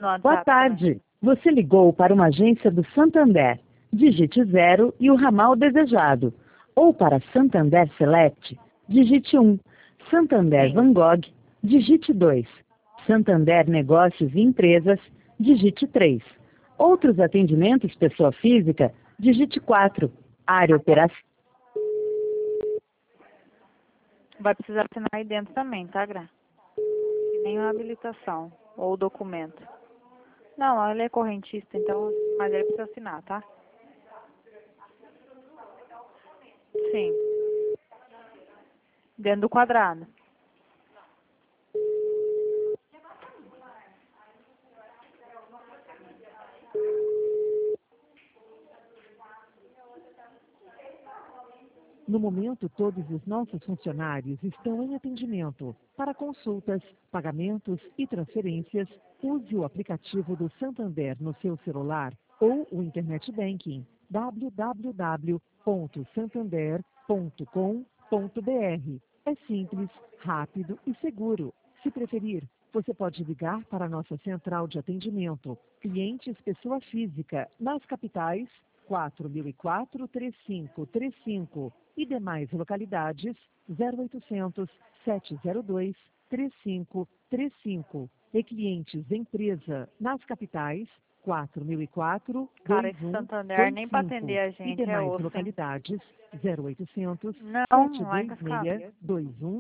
Boa WhatsApp tarde. Você ligou para uma agência do Santander. Digite 0 e o ramal desejado. Ou para Santander Select, digite 1. Santander Sim. Van Gogh, digite 2. Santander Negócios e Empresas, digite 3. Outros atendimentos pessoa física, digite 4. Área operacional. Vai precisar assinar aí dentro também, tá, Gra? E nem uma habilitação ou documento. Não, ele é correntista, então, mas ele precisa assinar, tá? Sim. Dentro do quadrado. No momento, todos os nossos funcionários estão em atendimento. Para consultas, pagamentos e transferências, use o aplicativo do Santander no seu celular ou o Internet Banking www.santander.com.br. É simples, rápido e seguro. Se preferir, você pode ligar para a nossa central de atendimento, clientes pessoa física, nas capitais 4004-3535 e demais localidades 0800 702 3535 e clientes empresa nas capitais 4004 Cara, esse Santander nem pra atender a e gente é demais osso, hein? localidades 0800 Não, lá em 726 Cascavel. 21